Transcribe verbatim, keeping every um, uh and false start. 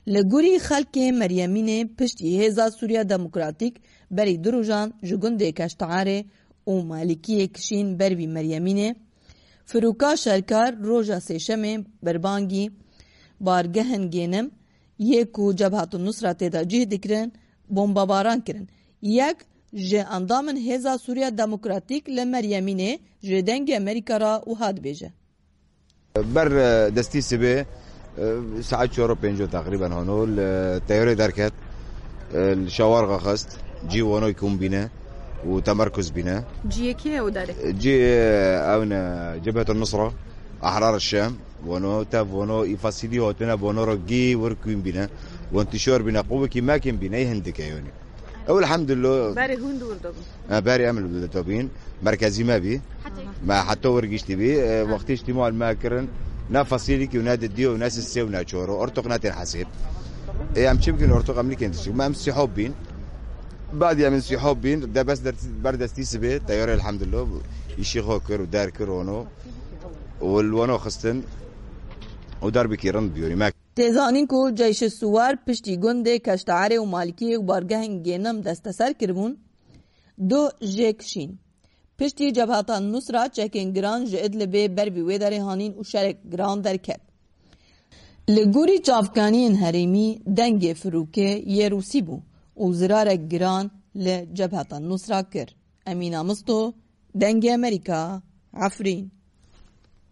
لگوری خلک مریمین پشتی هزا سوریا دموکراتیک بری دروجان جگنده کشتعاره و مالکی کشین بروی مریمینه فروکا شرکار روژا سیشمه بربانگی بارگهن گینم یکو جبهت النصرة دا جه دکرن بمباباران کرن یک جه اندامن هزا سوریا دموکراتیک لمریمینه جه دنگ امریکا را و هاد بیجه بر دستی سبه ساعت چهار و پنج تقریبا هنو التيارة دركت الشوارع خست جي وانو يكون بنا وتمركز بنا جي كي ودارك جي اونا جبهة النصرة احرار الشام وانو تاف وانو يفاسيلي هوتنا بونورو جي وركوين بنا وانتشار بنا قوة كما كان بنا يهندك يوني او الحمد لله باري هند وردوبين باري امل بدوبين مركزي ما بي ما حتى ورقيش تبي وقت اجتماع الماكرن نا فاسيليكي ونادي الديو وناس السي وناتشورو ارتق ناتين حسيب اي ام يمكن ارتق امريكا انت ما امسي حوبين بعد يا من سي حوبين ده بس بردستي سبي طياره الحمد لله يشي خوكر ودار كرونو والوانو خستن ودار بكيرن بيوري ما تزانین کو جيش السوار پشتی گنده کشتعاره و مالکی و بارگهن گینم دستسر کربون دو جیکشین پشتی جبهتان نصرة چکن گران جئد لبه بر بی ویداری هانین و شرک گران درکت. لگوری چافکانین هریمی دنگ فروکه یه روسی بو و زرار گران لجبهتان نصرة کر. امین آمستو دنگ امریکا عفرین.